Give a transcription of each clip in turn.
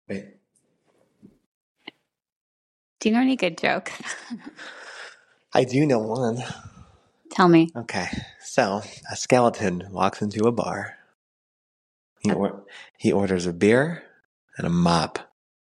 Wait. Do you know any good jokes? I do know one. Tell me. Okay. So, a skeleton walks into a bar. He orders a beer and a mop.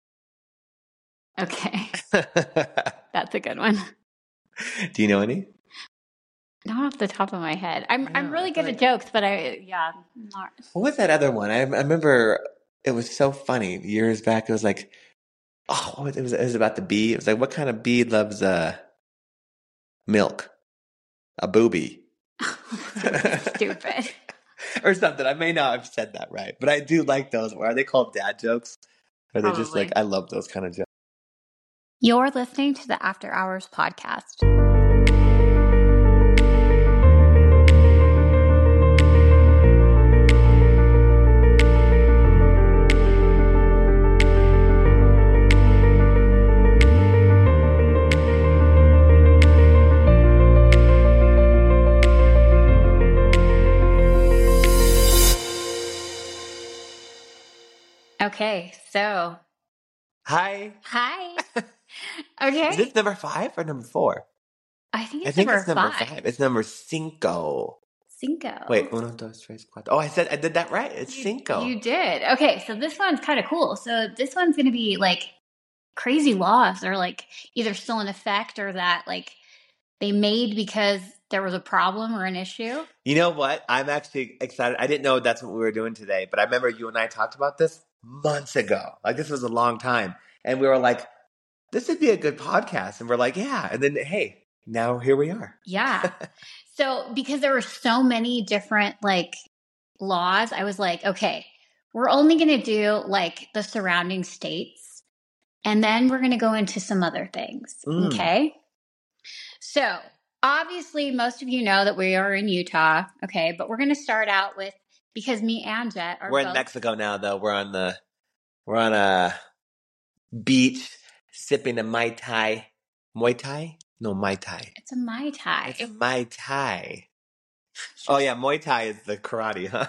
Okay. Do That's a good one. you know any? Not off the top of my head. I'm I really feel good at like... jokes, but not. What was that other one? I remember it was so funny. Years back, it was like, it was about the bee. It was like, what kind of bee loves milk? A booby. Stupid. Or something. I may not have said that right, but I do like those. Are they called dad jokes? Or they just like, Probably. I love those kind of jokes. You're listening to the After Hours podcast. Okay, so. Hi. Okay. Is this number 5 or number 4? I think it's number five. 5. It's number cinco. Cinco. Wait, uno, dos, tres, cuatro. Oh, I did that right. It's cinco. You did. Okay, so this one's kind of cool. So this one's going to be like crazy laws are like either still in effect or that like they made because there was a problem or an issue. You know what? I'm actually excited. I didn't know that's what we were doing today, but I remember you and I talked about this months ago. Like this was a long time. And we were like, this would be a good podcast. And we're like, yeah. And then, hey, now here we are. Yeah. So because there were so many different like laws, I was like, okay, we're only going to do like the surrounding states and then we're going to go into some other things. Okay. So obviously most of you know that we are in Utah. Okay. But we're going to start out with, because me and Jet are We're in Mexico now though. We're on a beach sipping a Mai Tai. Muay Thai? No, Mai Tai. It's a Mai Tai. It's a Mai Tai. Oh yeah, Muay Thai is the karate, huh?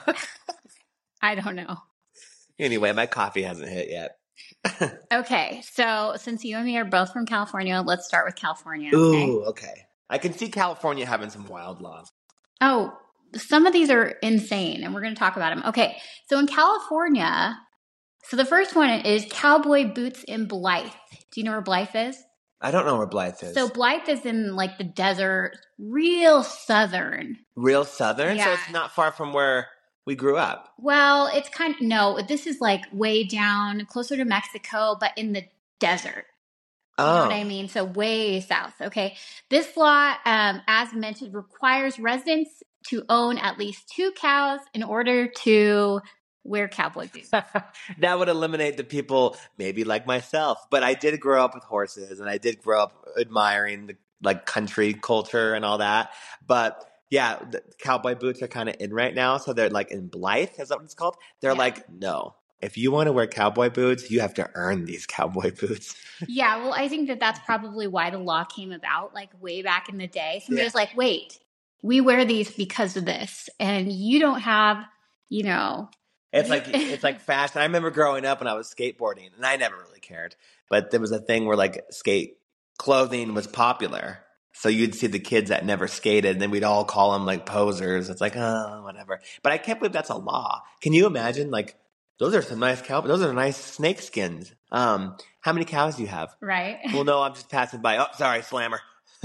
I don't know. Anyway, my coffee hasn't hit yet. Okay, so since you and me are both from California, let's start with California. Okay? Ooh, okay. I can see California having some wild laws. Oh, some of these are insane, and we're going to talk about them. Okay, so in California, so the first one is cowboy boots in Blythe. Do you know where Blythe is? I don't know where Blythe is. So Blythe is in like the desert, real southern. Real southern? Yeah. So it's not far from where we grew up. Well, it's kind of, no, this is like way down, closer to Mexico, but in the desert. You know what I mean? So way south. Okay. This law, as mentioned, requires residents to own at least 2 cows in order to wear cowboy boots. That would eliminate the people maybe like myself. But I did grow up with horses and I did grow up admiring the like country culture and all that. But yeah, the cowboy boots are kind of in right now. So they're like in Blythe, is that what it's called? They're like, no. If you want to wear cowboy boots, you have to earn these cowboy boots. Yeah, well, I think that that's probably why the law came about, like way back in the day. Somebody was like, wait, we wear these because of this, and you don't have, you know. It's like fashion. I remember growing up when I was skateboarding, and I never really cared. But there was a thing where like skate clothing was popular. So you'd see the kids that never skated, and then we'd all call them like posers. It's like, oh, whatever. But I can't believe that's a law. Can you imagine? Like, those are some nice cowboys. Those are nice snake skins. How many cows do you have? Right. Well, no, I'm just passing by. Oh, sorry, slammer.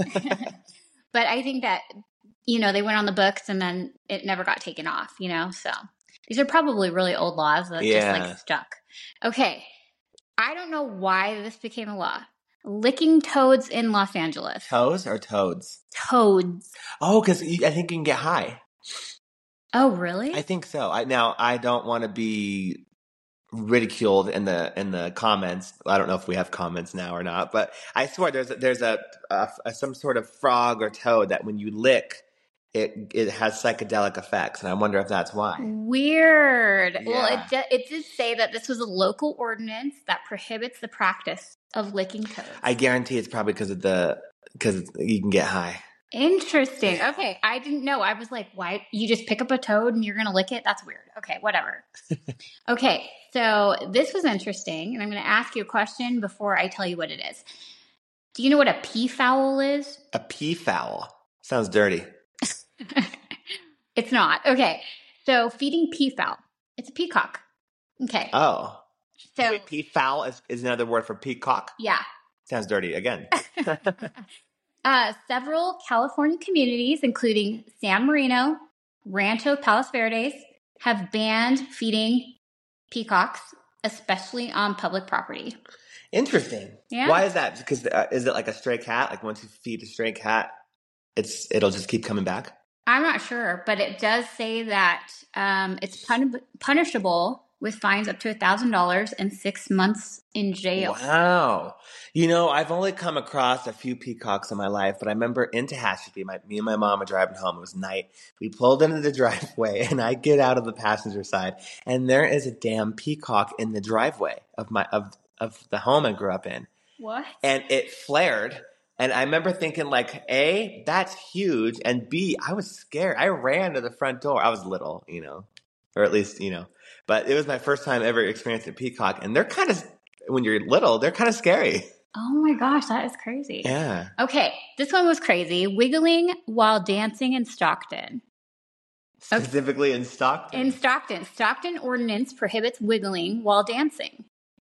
But I think that, you know, they went on the books and then it never got taken off, you know? So these are probably really old laws that just like stuck. Okay. I don't know why this became a law. Licking toads in Los Angeles. Toes or toads? Toads. Oh, because I think you can get high. Oh, really? I think so. Now I don't want to be ridiculed in the comments. I don't know if we have comments now or not, but I swear there's a some sort of frog or toad that when you lick, it has psychedelic effects, and I wonder if that's why. Weird. Yeah. Well, it did say that this was a local ordinance that prohibits the practice of licking toads. I guarantee it's probably because you can get high. Interesting. Okay. I didn't know. I was like, why? You just pick up a toad and you're going to lick it? That's weird. Okay. Whatever. Okay. So this was interesting. And I'm going to ask you a question before I tell you what it is. Do you know what a peafowl is? A peafowl. Sounds dirty. It's not. Okay. So feeding peafowl. It's a peacock. Okay. Oh. So Wait, peafowl is another word for peacock? yeah. Sounds dirty again. Several California communities, including San Marino, Rancho Palos Verdes, have banned feeding peacocks, especially on public property. Interesting. Yeah. Why is that? Because is it like a stray cat? Like once you feed a stray cat, it'll just keep coming back? I'm not sure, but it does say that it's punishable with fines up to $1,000 and 6 months in jail. Wow. You know, I've only come across a few peacocks in my life, but I remember in Tehachapi, me and my mom were driving home. It was night. We pulled into the driveway, and I get out of the passenger side, and there is a damn peacock in the driveway of the home I grew up in. What? And it flared. And I remember thinking, like, A, that's huge. And B, I was scared. I ran to the front door. I was little, or at least, But it was my first time ever experiencing a peacock. And they're kind of, when you're little, they're kind of scary. Oh my gosh, that is crazy. Yeah. Okay, this one was crazy. Wiggling while dancing in Stockton. Specifically in Stockton? In Stockton. Stockton ordinance prohibits wiggling while dancing.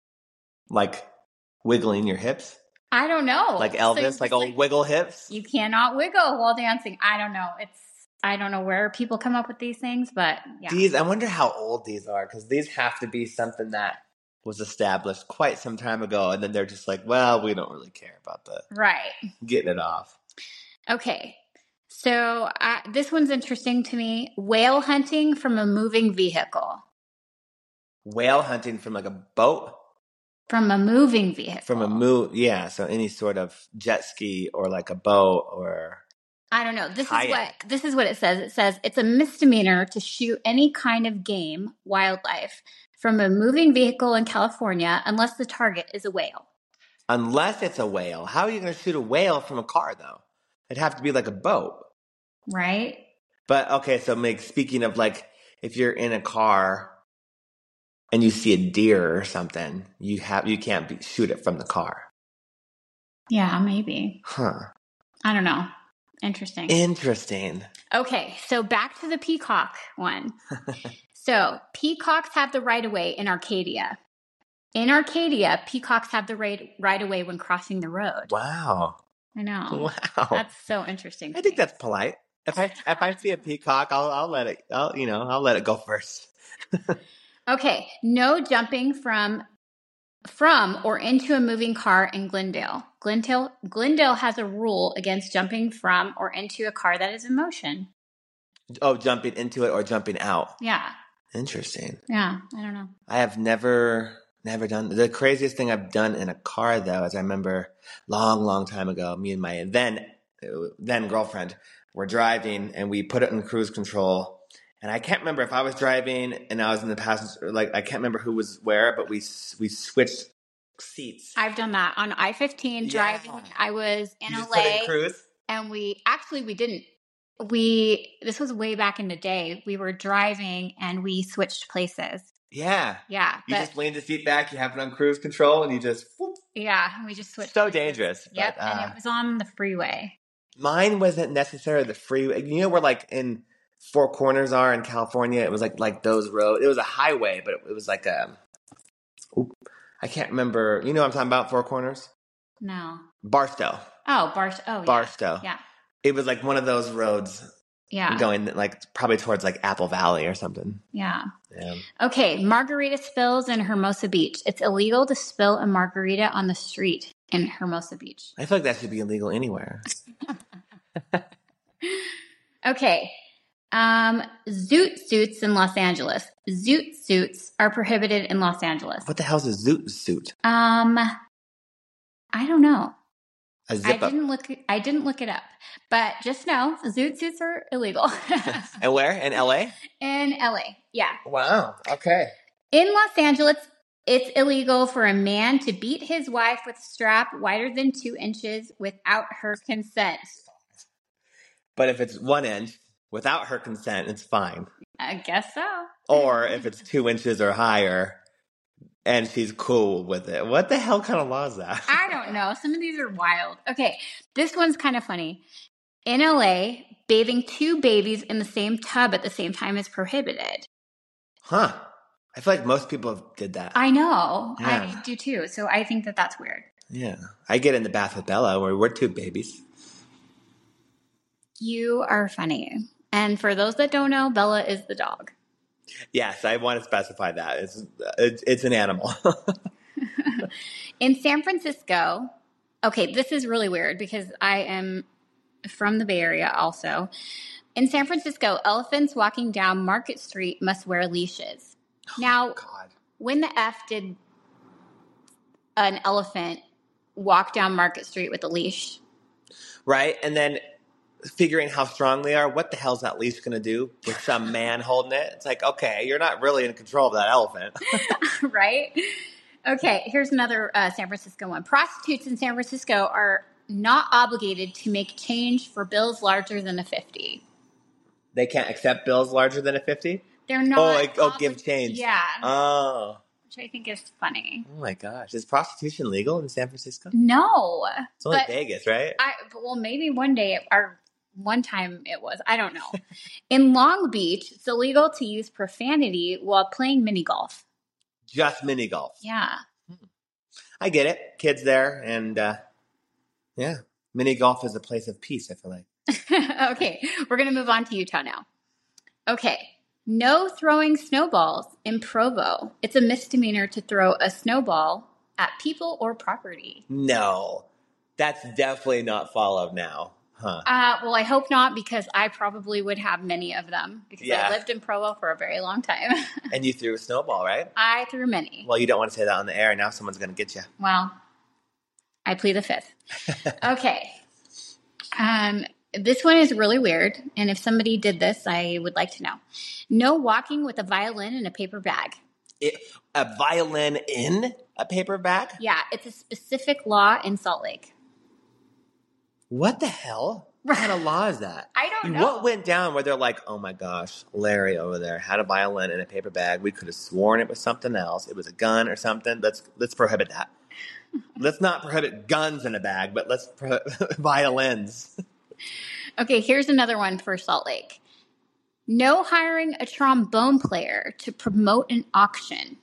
Like wiggling your hips? I don't know. Like Elvis, So like old wiggle hips? You cannot wiggle while dancing. I don't know. I don't know where people come up with these things, but yeah. I wonder how old these are, because these have to be something that was established quite some time ago, and then they're just like, well, we don't really care about that. Right. Getting it off. Okay. So this one's interesting to me. Whale hunting from a moving vehicle. Whale hunting from like a boat? From a moving vehicle. Yeah, so any sort of jet ski or like a boat or... I don't know. This is what it says. It says it's a misdemeanor to shoot any kind of game, wildlife, from a moving vehicle in California unless the target is a whale. Unless it's a whale. How are you going to shoot a whale from a car, though? It'd have to be like a boat. Right? But, okay, so speaking of like, if you're in a car and you see a deer or something, you can't shoot it from the car. Yeah, maybe. Huh. I don't know. Interesting. Okay, so back to the peacock one. So peacocks have the right of way in Arcadia. In Arcadia, peacocks have the right of way when crossing the road. Wow. I know. Wow. That's so interesting. I think that's polite. If I see a peacock, I'll let it. I'll let it go first. Okay. No jumping from or into a moving car in Glendale. Glendale has a rule against jumping from or into a car that is in motion. Oh, jumping into it or jumping out. Yeah. Interesting. Yeah, I don't know. I have never done. The craziest thing I've done in a car, though, is I remember long time ago, me and my then girlfriend were driving, and we put it in cruise control. And I can't remember if I was driving and I was in the passenger. Like, I can't remember who was where, but we switched seats. I've done that on I-15 driving. I was in LA. Put in cruise? And we didn't. This was way back in the day. We were driving and we switched places. Yeah. Yeah. You just lean the seat back, you have it on cruise control, and you just... Whoop. Yeah, we just switched. So dangerous. Yep, but, and it was on the freeway. Mine wasn't necessarily the freeway. You know where like in Four Corners are in California? It was like those roads. It was a highway, but it was like a... I can't remember. You know what I'm talking about, Four Corners? No. Barstow. Oh, Barstow. Oh, yeah. Barstow. Yeah. It was like one of those roads. Yeah. Going like probably towards like Apple Valley or something. Yeah. Yeah. Okay. Margarita spills in Hermosa Beach. It's illegal to spill a margarita on the street in Hermosa Beach. I feel like that should be illegal anywhere. Okay. Zoot suits in Los Angeles. Zoot suits are prohibited in Los Angeles. What the hell is a zoot suit? I don't know. A zip up. I didn't look it up, but just know zoot suits are illegal. And where? In LA? In LA, yeah. Wow. Okay. In Los Angeles, it's illegal for a man to beat his wife with a strap wider than 2 inches without her consent. But if it's 1 inch without her consent, it's fine. I guess so. Or if it's 2 inches or higher and she's cool with it. What the hell kind of law is that? I don't know. Some of these are wild. Okay, this one's kind of funny. In LA, bathing 2 babies in the same tub at the same time is prohibited. Huh. I feel like most people did that. I know. Yeah. I do too. So I think that that's weird. Yeah. I get in the bath with Bella where we're 2 babies. You are funny. And for those that don't know, Bella is the dog. Yes, I want to specify that. It's an animal. In San Francisco, okay, this is really weird because I am from the Bay Area also. In San Francisco, elephants walking down Market Street must wear leashes. Now, God. when the F did an elephant walk down Market Street with a leash? Right? And then figuring how strong they are, what the hell's that leash going to do with some man holding it? It's like, okay, you're not really in control of that elephant. Right? Okay, here's another San Francisco one. Prostitutes in San Francisco are not obligated to make change for bills larger than a 50. They can't accept bills larger than a 50? They're not. Give change. Yeah. Oh. Which I think is funny. Oh my gosh. Is prostitution legal in San Francisco? No. It's only Vegas, right? Well, maybe one day, or one time it was. I don't know. In Long Beach, it's illegal to use profanity while playing mini golf. Just mini golf. Yeah. I get it. Kids there, and yeah. Mini golf is a place of peace, I feel like. Okay, we're going to move on to Utah now. Okay. No throwing snowballs in Provo. It's a misdemeanor to throw a snowball at people or property. No. That's definitely not followed now. Huh. Well, I hope not, because I probably would have many of them because I lived in Provo for a very long time. And you threw a snowball, right? I threw many. Well, you don't want to say that on the air. Now someone's going to get you. Well, I plead the fifth. Okay. This one is really weird, and if somebody did this, I would like to know. No walking with a violin in a paper bag. A violin in a paper bag? Yeah, it's a specific law in Salt Lake. What the hell? What kind of law is that? I don't know. What went down where they're like, oh my gosh, Larry over there had a violin in a paper bag. We could have sworn it was something else. It was a gun or something. Let's prohibit that. Let's not prohibit guns in a bag, but let's prohibit violins. Okay, here's another one for Salt Lake. No hiring a trombone player to promote an auction.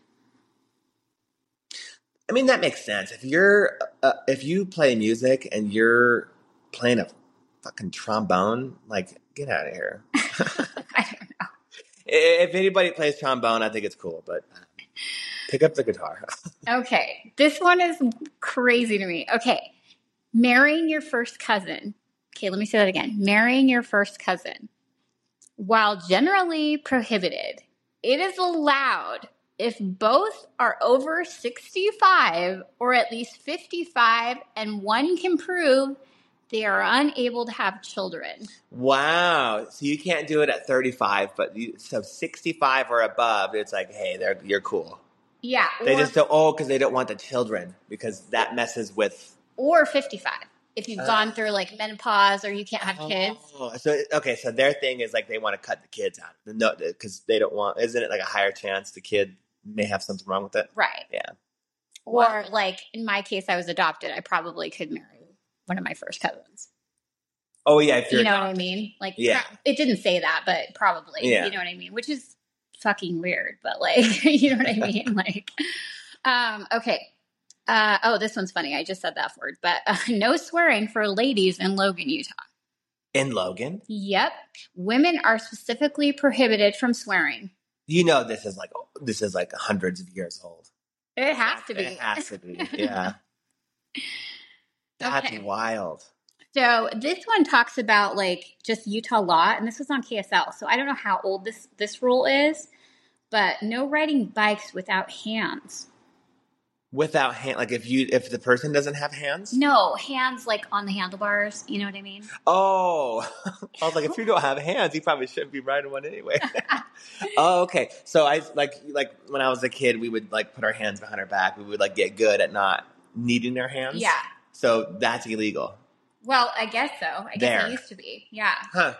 I mean, that makes sense. If you play music and you're playing a fucking trombone, like, get out of here. I don't know. If anybody plays trombone, I think it's cool, but pick up the guitar. Okay, this one is crazy to me. Okay, marrying your first cousin. Okay, let me say that again. Marrying your first cousin. While generally prohibited, it is allowed if both are over 65 or at least 55 and one can prove they are unable to have children. Wow. So you can't do it at 35, but so 65 or above, it's like, hey, you're cool. Yeah. They just don't, because they don't want the children, because that messes with. Or 55. If you've gone through like menopause or you can't have kids. So their thing is like they want to cut the kids out. No, because they don't want, isn't it like a higher chance the kid may have something wrong with it? Right. Yeah. Or like in my case, I was adopted. I probably could marry one of my first cousins. Oh, yeah. If you know what I mean? Like, yeah. It didn't say that, but probably. Yeah. You know what I mean? Which is fucking weird, but like, you know what I mean? Like, okay. This one's funny. I just said that word, but no swearing for ladies in Logan, Utah. In Logan? Yep. Women are specifically prohibited from swearing. You know, this is like hundreds of years old. It has to be. It has to be. Yeah. That's wild. So this one talks about like just Utah law, and this was on KSL. So I don't know how old this rule is, but no riding bikes without hands. Without hand, like if the person doesn't have hands? No, hands like on the handlebars. You know what I mean? Oh, I was like, if you don't have hands, you probably shouldn't be riding one anyway. Oh, okay. So I like when I was a kid, we would like put our hands behind our back. We would like get good at not needing our hands. Yeah. So that's illegal. Well, I guess so. I guess it used to be. Yeah. Huh.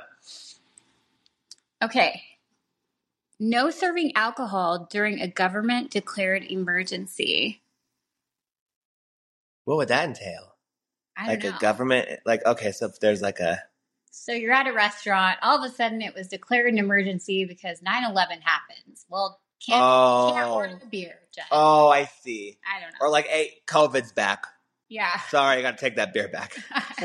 Okay. No serving alcohol during a government-declared emergency. What would that entail? I Like don't know. a government, like, okay, so if there's like a... So you're at a restaurant. All of a sudden, it was declared an emergency because 9/11 happens. Well, can't order a beer, Jen. Oh, I see. I don't know. Or like, hey, COVID's back. Yeah. Sorry, I got to take that beer back.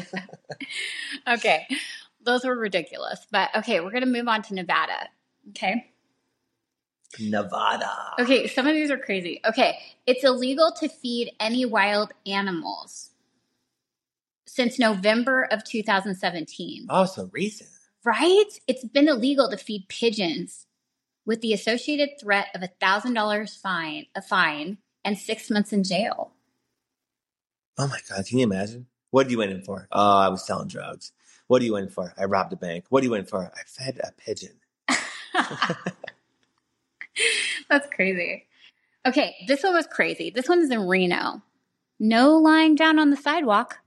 Okay. Those were ridiculous. But okay, we're going to move on to Nevada. Okay. Nevada. Okay, some of these are crazy. Okay, it's illegal to feed any wild animals since November of 2017. Oh, so recent. Right? It's been illegal to feed pigeons with the associated threat of $1,000 fine, and 6 months in jail. Oh my God, can you imagine? What did you went in for? Oh, I was selling drugs. What do you win for? I robbed a bank. What do you win for? I fed a pigeon. That's crazy. Okay, this one was crazy. This one is in Reno. No lying down on the sidewalk.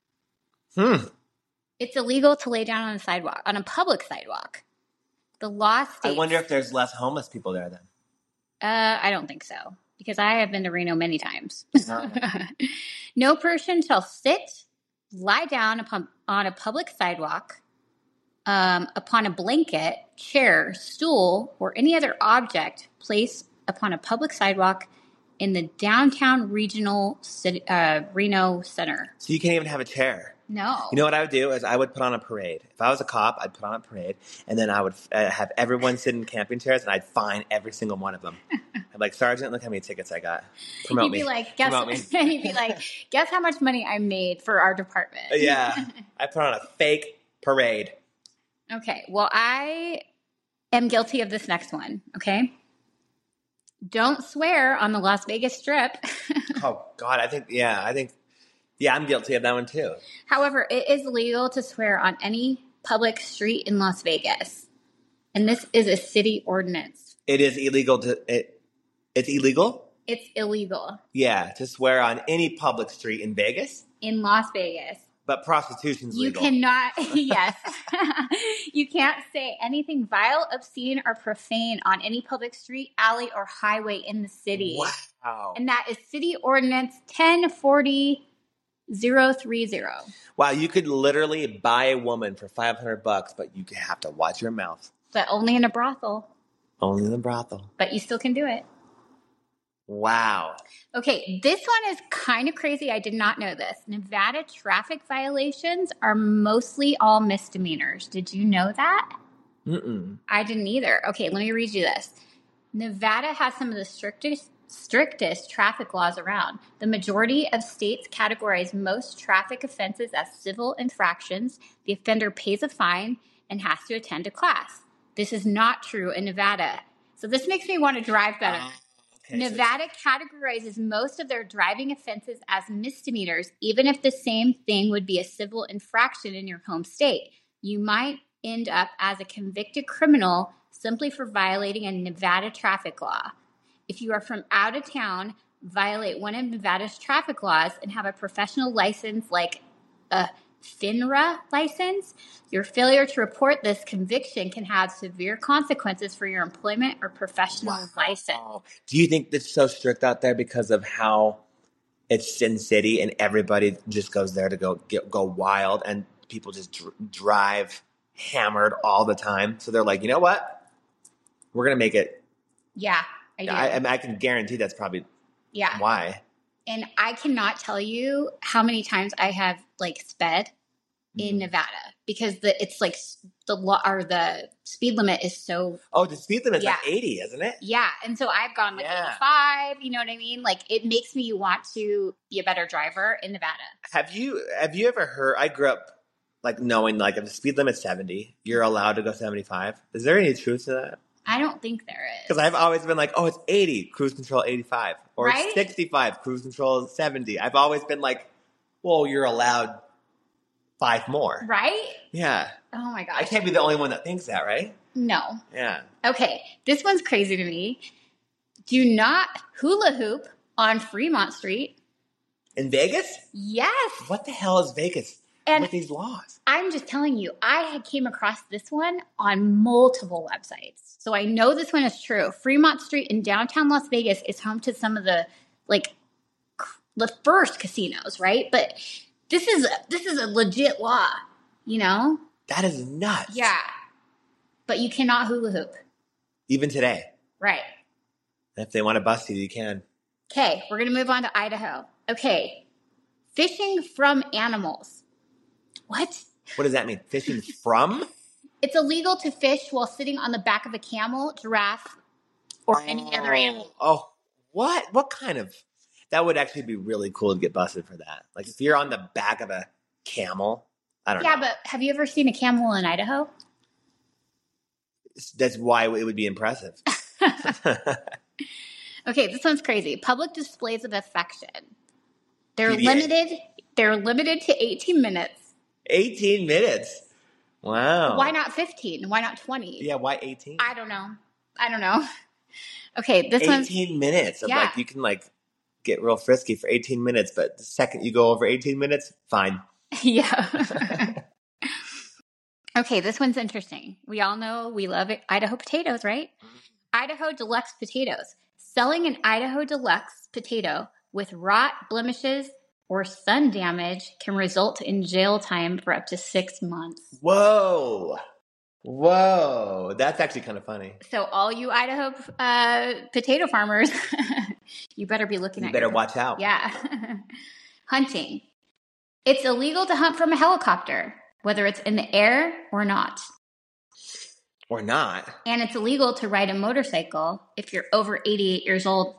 It's illegal to lay down on a sidewalk, on a public sidewalk. The law states... I wonder if there's less homeless people there then. I don't think so, because I have been to Reno many times. No person shall sit, lie down on a public sidewalk, upon a blanket, chair, stool, or any other object placed upon a public sidewalk in the downtown regional Reno Center. So you can't even have a chair. No. You know what I would do is I would put on a parade. If I was a cop, I'd put on a parade, and then I would have everyone sit in camping chairs, and I'd fine every single one of them. I'm like, Sergeant, look how many tickets I got. Promote me. You'd be like, guess how much money I made for our department. Yeah. I put on a fake parade. Okay. Well, I am guilty of this next one. Okay. Don't swear on the Las Vegas Strip. Oh, God. I think, I'm guilty of that one too. However, it is legal to swear on any public street in Las Vegas. And this is a city ordinance. It is illegal it's illegal? It's illegal. Yeah, to swear on any public street in Vegas? In Las Vegas. But prostitution's legal. You cannot, yes. You can't say anything vile, obscene, or profane on any public street, alley, or highway in the city. Wow. And that is City Ordinance 1040-030. Wow, you could literally buy a woman for $500, but you have to watch your mouth. But only in a brothel. Only in the brothel. But you still can do it. Wow. Okay, this one is kind of crazy. I did not know this. Nevada traffic violations are mostly all misdemeanors. Did you know that? Mm-mm. I didn't either. Okay, let me read you this. Nevada has some of the strictest traffic laws around. The majority of states categorize most traffic offenses as civil infractions. The offender pays a fine and has to attend a class. This is not true in Nevada. So this makes me want to drive better. Okay, Nevada categorizes most of their driving offenses as misdemeanors, even if the same thing would be a civil infraction in your home state. You might end up as a convicted criminal simply for violating a Nevada traffic law. If you are from out of town, violate one of Nevada's traffic laws, and have a professional license like a FINRA license, your failure to report this conviction can have severe consequences for your employment or professional license. Do you think that's so strict out there because of how it's Sin City and everybody just goes there to go wild, and people just drive hammered all the time? So they're like, you know what? We're going to make it. Yeah, I do. I can guarantee that's probably why. And I cannot tell you how many times I have sped in Nevada because it's like the law or the speed limit is so. Oh, the speed limit is like 80, isn't it? Yeah, and so I've gone 85. You know what I mean? Like it makes me want to be a better driver in Nevada. Have you ever heard? I grew up knowing if the speed limit's 70, you're allowed to go 75. Is there any truth to that? I don't think there is. Because I've always been like, oh, it's 80, cruise control 85. Or it's 65, cruise control 70. I've always been like, well, you're allowed 5 more. Right? Yeah. Oh, my gosh. I can't be the only one that thinks that, right? No. Yeah. Okay, this one's crazy to me. Do not hula hoop on Fremont Street. In Vegas? Yes. What the hell is Vegas? And with these laws. I'm just telling you, I had came across this one on multiple websites. So I know this one is true. Fremont Street in downtown Las Vegas is home to some of the first casinos, right? But this is a legit law, you know? That is nuts. Yeah. But you cannot hula hoop. Even today. Right. If they want to bust you, you can. Okay, we're going to move on to Idaho. Okay. Fishing from animals. What? What does that mean? Fishing from? It's illegal to fish while sitting on the back of a camel, giraffe, or any other animal. Oh, what? What kind of... That would actually be really cool to get busted for that. Like if you're on the back of a camel, I don't know. Yeah, but have you ever seen a camel in Idaho? That's why it would be impressive. Okay, this one's crazy. Public displays of affection. They're PDA. limited. They're limited to 18 minutes. 18 minutes. Wow. Why not 15? Why not 20? Yeah, why 18? I don't know. Okay, this one's 18 minutes of Yeah. like you can like get real frisky for 18 minutes, but the second you go over 18 minutes, fine. yeah. Okay, this one's interesting. We all know we love Idaho potatoes, right? Idaho Deluxe potatoes. Selling an Idaho Deluxe potato with rot, blemishes, or sun damage can result in jail time for up to 6 months. Whoa. That's actually kind of funny. So all you Idaho potato farmers, you better be looking You at better your... watch out. Yeah. Hunting. It's illegal to hunt from a helicopter, whether it's in the air or not. Or not. And it's illegal to ride a motorcycle if you're over 88 years old.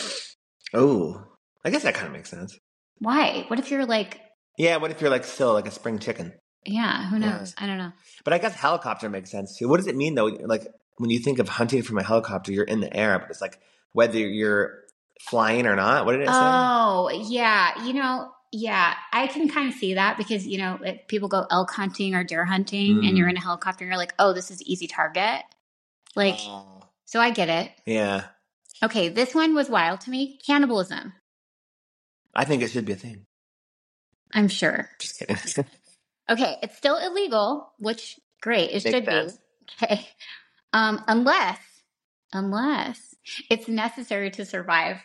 Oh, I guess that kind of makes sense. Why? What if you're like... Yeah, what if you're like still like a spring chicken? Yeah, who knows? I don't know. But I guess helicopter makes sense too. What does it mean though? Like when you think of hunting from a helicopter, you're in the air, but it's like whether you're flying or not. What did it say? Oh, yeah. Yeah, I can kind of see that because, if people go elk hunting or deer hunting and you're in a helicopter and you're like, oh, this is easy target. Like, so I get it. Yeah. Okay, this one was wild to me. Cannibalism. I think it should be a thing. I'm sure. Just kidding. Okay, it's still illegal, which, great, it Makes should sense. be. Okay. Unless it's necessary to survive.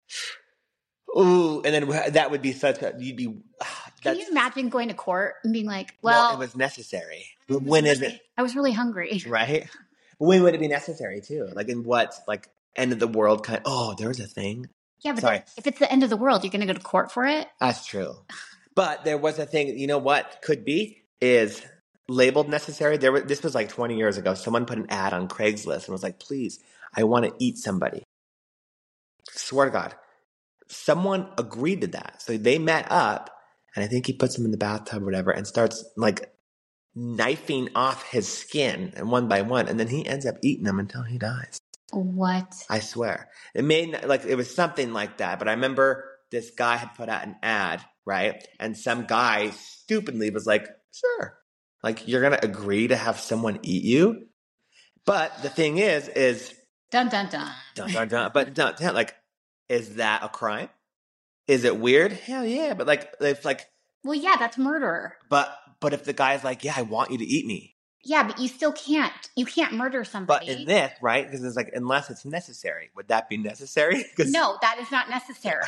Ooh, and then that would be you'd be... Can you imagine going to court and being like, well, it was necessary. But when is it? I was really hungry. Right? When would it be necessary too? Like in what? Like end of the world kind there was a thing? Yeah, but Sorry. if it's the end of the world, you're going to go to court for it? That's true. But there was a thing, you know what could be is labeled necessary. This was like 20 years ago. Someone put an ad on Craigslist and was like, please, I want to eat somebody. Swear to God. Someone agreed to that. So they met up and I think he puts him in the bathtub or whatever and starts like knifing off his skin and one by one. And then he ends up eating them until he dies. What? I swear. It was something like that. But I remember this guy had put out an ad, right? And some guy stupidly was like, sure. Like, you're going to agree to have someone eat you? But the thing is dun, dun, dun. Dun, dun, dun. But like, is that a crime? Is it weird? Hell yeah. But like, if like... Well, yeah, that's murder. But if the guy's like, yeah, I want you to eat me. Yeah, but you still can't. You can't murder somebody. But in this, right? Because it's like, unless it's necessary. Would that be necessary? No, that is not necessary.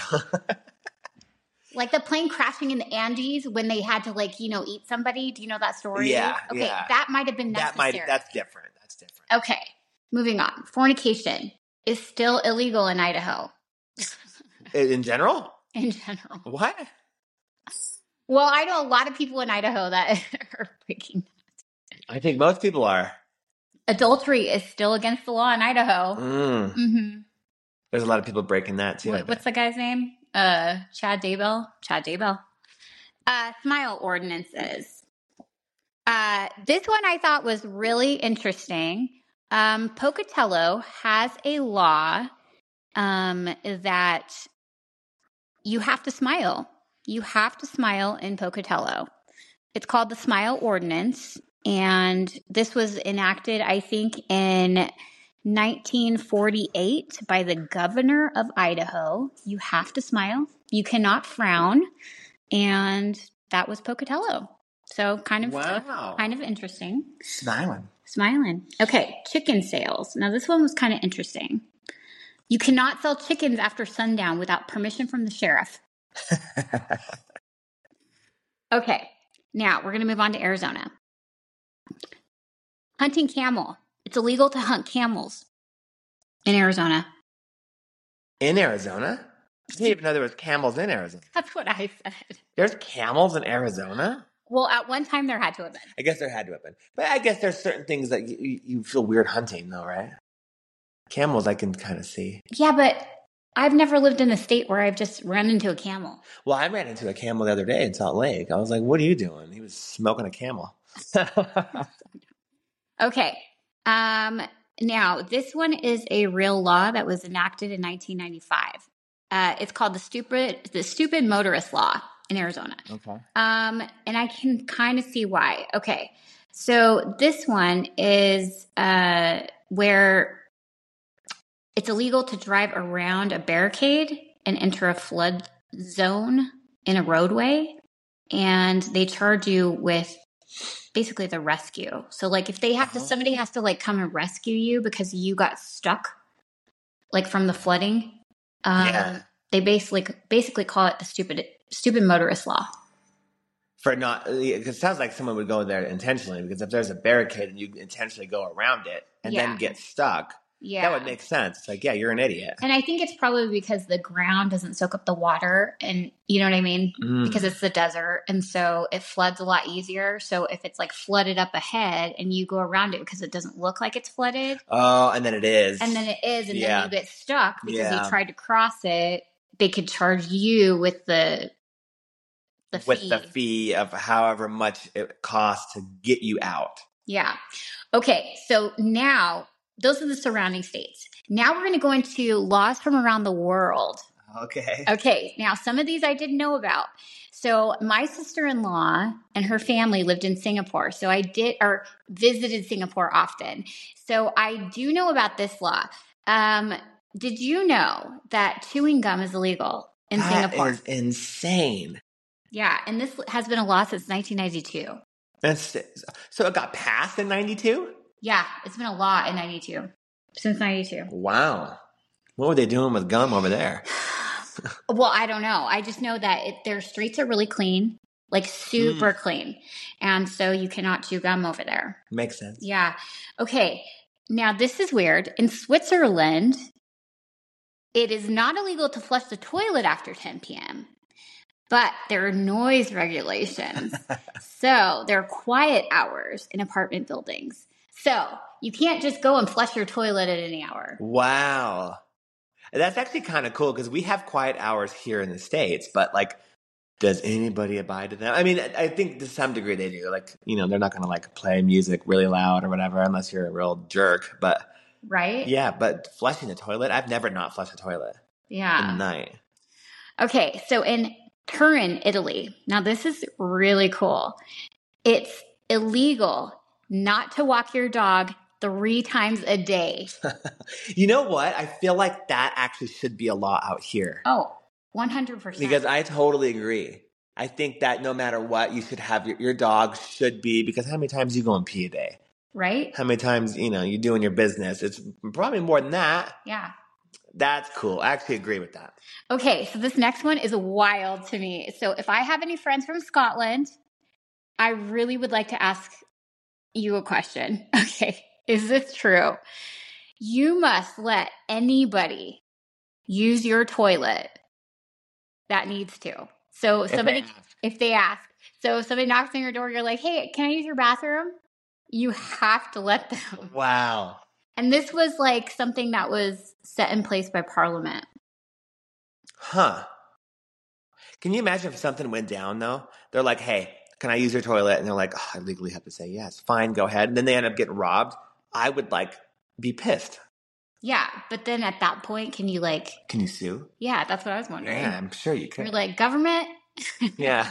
Like the plane crashing in the Andes when they had to eat somebody. Do you know that story? Yeah. Okay, yeah. that might have been necessary. That's different. Okay, moving on. Fornication is still illegal in Idaho. In general? In general. What? Well, I know a lot of people in Idaho that are freaking. I think most people are. Adultery is still against the law in Idaho. Mm-hmm. There's a lot of people breaking that too. What's the guy's name? Chad Daybell. Smile ordinances. This one I thought was really interesting. Pocatello has a law that you have to smile. You have to smile in Pocatello. It's called the Smile Ordinance, and this was enacted, I think, in 1948 by the governor of Idaho. You have to smile. You cannot frown, and that was Pocatello. So kind Wow. of interesting. Smiling. Okay, chicken sales. Now this one was kind of interesting. You cannot sell chickens after sundown without permission from the sheriff. Okay, now we're going to move on to Arizona. Hunting camel. It's illegal to hunt camels in Arizona. In Arizona? I didn't even know there was camels in Arizona. That's what I said. There's camels in Arizona? Well, at one time there had to have been. I guess there had to have been. But I guess there's certain things that you feel weird hunting, though, right? Camels I can kind of see. Yeah, but I've never lived in a state where I've just run into a camel. Well, I ran into a camel the other day in Salt Lake. I was like, what are you doing? He was smoking a camel. Okay. Now, this one is a real law that was enacted in 1995. It's called the Stupid Motorist Law in Arizona. Okay. And I can kind of see why. Okay. So this one is where it's illegal to drive around a barricade and enter a flood zone in a roadway. And they charge you with basically the rescue. So like if they have to, somebody has to like come and rescue you because you got stuck like from the flooding. They basically call it the stupid motorist law. For not, it sounds like someone would go there intentionally, because if there's a barricade and you intentionally go around it and then get stuck, that would make sense. It's like, yeah, you're an idiot. And I think it's probably because the ground doesn't soak up the water, and you know what I mean? Because it's the desert, and so it floods a lot easier. So if it's like flooded up ahead and you go around it because it doesn't look like it's flooded. Oh, and then it is. And then you get stuck because you tried to cross it. They could charge you with the fee of however much it costs to get you out. Yeah. Okay, so now those are the surrounding states. Now we're going to go into laws from around the world. Okay. Now, some of these I didn't know about. So my sister-in-law and her family lived in Singapore. So I visited Singapore often. So I do know about this law. Did you know that chewing gum is illegal in Singapore? That is insane. Yeah, and this has been a law since 1992. So it got passed in 92? Yeah, it's been a law in 92. Since 92. Wow. What were they doing with gum over there? Well, I don't know. I just know that their streets are really clean, like super clean. And so you cannot chew gum over there. Makes sense. Yeah. Okay. Now, this is weird. In Switzerland, it is not illegal to flush the toilet after 10 p.m., but there are noise regulations. So there are quiet hours in apartment buildings. So you can't just go and flush your toilet at any hour. Wow. That's actually kind of cool, because we have quiet hours here in the States, but like, does anybody abide to them? I mean, I think to some degree they do. Like, they're not going to like play music really loud or whatever unless you're a real jerk. But right? Yeah, but flushing the toilet, I've never not flushed a toilet. Yeah. At night. Okay, so in Turin, Italy. Now this is really cool. It's illegal not to walk your dog 3 times a day. You know what? I feel like that actually should be a law out here. Oh, 100%. Because I totally agree. I think that no matter what, you should have your dog should be, because how many times you go and pee a day? Right? How many times, you're doing your business? It's probably more than that. Yeah. That's cool. I actually agree with that. Okay, so this next one is wild to me. So if I have any friends from Scotland, I really would like to ask you a question. Okay, is this true? You must let anybody use your toilet that needs to. So if they ask. So if somebody knocks on your door, you're like, hey, can I use your bathroom? You have to let them. Wow. And this was like something that was set in place by Parliament. Huh. Can you imagine if something went down, though? They're like, hey, can I use your toilet? And they're like, I legally have to say yes. Fine, go ahead. And then they end up getting robbed. I would, be pissed. Yeah, but then at that point, can you sue? Yeah, that's what I was wondering. Yeah, I'm sure you could. You're like, government? Yeah.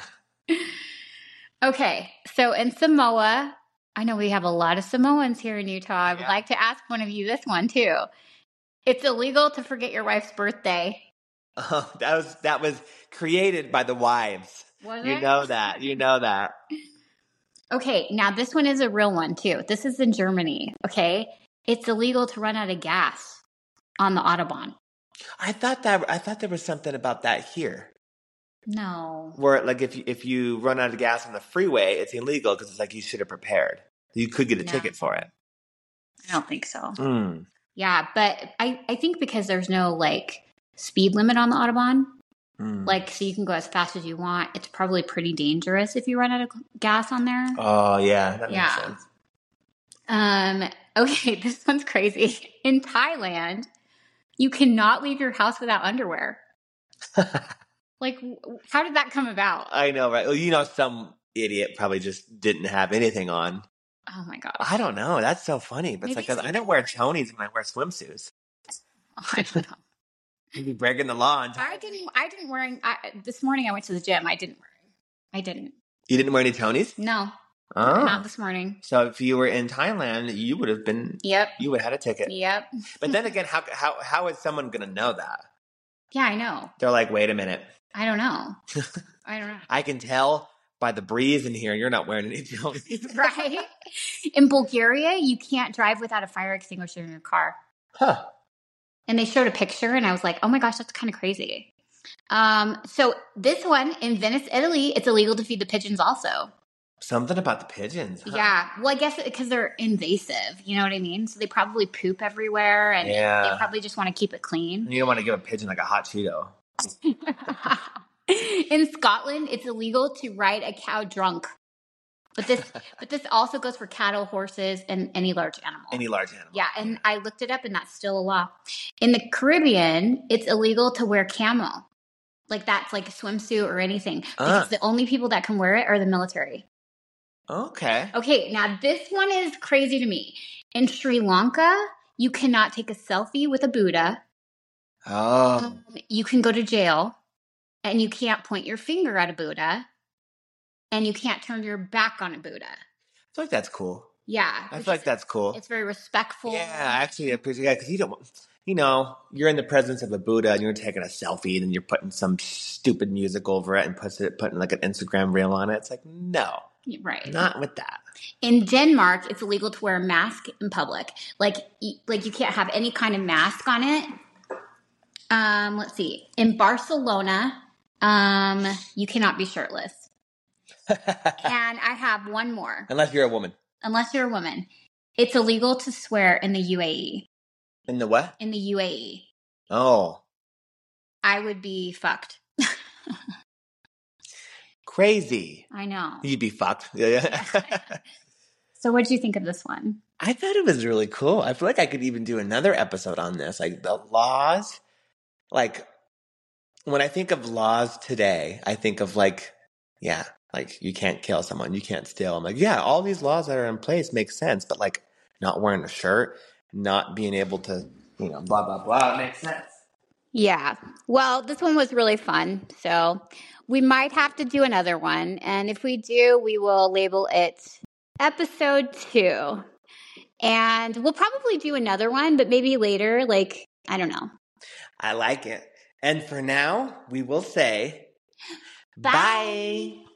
Okay, so in Samoa, I know we have a lot of Samoans here in Utah. I would like to ask one of you this one, too. It's illegal to forget your wife's birthday. Oh, that was created by the wives. Was it? You know that. Okay, now this one is a real one too. This is in Germany, okay? It's illegal to run out of gas on the Autobahn. I thought there was something about that here. No. Where like if you run out of gas on the freeway, it's illegal because it's like you should have prepared. You could get a ticket for it. I don't think so. Mm. Yeah, but I think because there's no like speed limit on the Autobahn, like so you can go as fast as you want. It's probably pretty dangerous if you run out of gas on there. Oh yeah, that makes sense. Okay, this one's crazy. In Thailand, you cannot leave your house without underwear. Like, how did that come about? I know, right? Well, some idiot probably just didn't have anything on. Oh my gosh. I don't know. That's so funny. But it's like I don't wear chonies when I wear swimsuits. Oh, I don't know. You'd be breaking the law. I didn't wearing. This morning I went to the gym. I didn't. You didn't wear any chonies? No. Oh. Not this morning. So if you were in Thailand, you would have been. Yep. You would have had a ticket. Yep. But then again, how is someone going to know that? Yeah, I know. They're like, wait a minute. I don't know. I can tell by the breeze in here you're not wearing any chonies. Right? In Bulgaria, you can't drive without a fire extinguisher in your car. Huh. And they showed a picture and I was like, oh my gosh, that's kind of crazy. So this one in Venice, Italy, it's illegal to feed the pigeons also. Something about the pigeons. Huh? Yeah. Well, I guess because they're invasive. You know what I mean? So they probably poop everywhere and they probably just want to keep it clean. You don't want to give a pigeon like a hot Cheeto. In Scotland, it's illegal to ride a cow drunk. But this also goes for cattle, horses, and any large animal. Any large animal. Yeah, and I looked it up, and that's still a law. In the Caribbean, it's illegal to wear camo. Like that's like a swimsuit or anything. Because the only people that can wear it are the military. Okay. Okay, now this one is crazy to me. In Sri Lanka, you cannot take a selfie with a Buddha. Oh. You can go to jail, and you can't point your finger at a Buddha. And you can't turn your back on a Buddha. I feel like that's cool. Yeah. I feel like that's cool. It's very respectful. Yeah, actually, I appreciate it because you don't, you're in the presence of a Buddha and you're taking a selfie and then you're putting some stupid music over it and putting like an Instagram reel on it. It's like, no. Right. Not with that. In Denmark, it's illegal to wear a mask in public. Like you can't have any kind of mask on it. Let's see. In Barcelona, you cannot be shirtless. And I have one more. Unless you're a woman. It's illegal to swear in the UAE. In the what? In the UAE. Oh. I would be fucked. Crazy. I know. You'd be fucked. Yeah. So what did you think of this one? I thought it was really cool. I feel like I could even do another episode on this. Like the laws. Like when I think of laws today, I think of like you can't kill someone, you can't steal. I'm like, yeah, all these laws that are in place make sense, but like not wearing a shirt, not being able to, blah, blah, blah, it makes sense. Yeah. Well, this one was really fun. So we might have to do another one. And if we do, we will label it episode 2. And we'll probably do another one, but maybe later, like, I don't know. I like it. And for now, we will say bye.